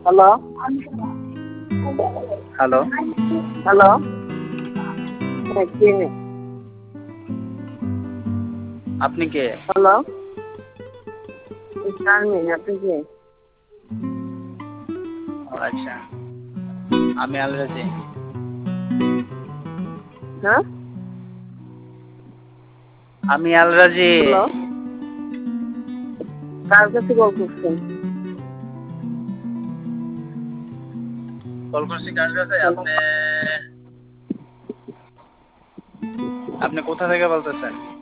Hello hello, hello কে? আপনি কে? Hello Sharmin, আপনি কে? ও আচ্ছা, আমি আলরাজি। হ্যাঁ, আমি আলরাজি। হ্যালো, কার কাছে কল করছেন? কল করছি কার কাছে? হ্যালো, আপনি আপনি কোথা থেকে বলতেছেন?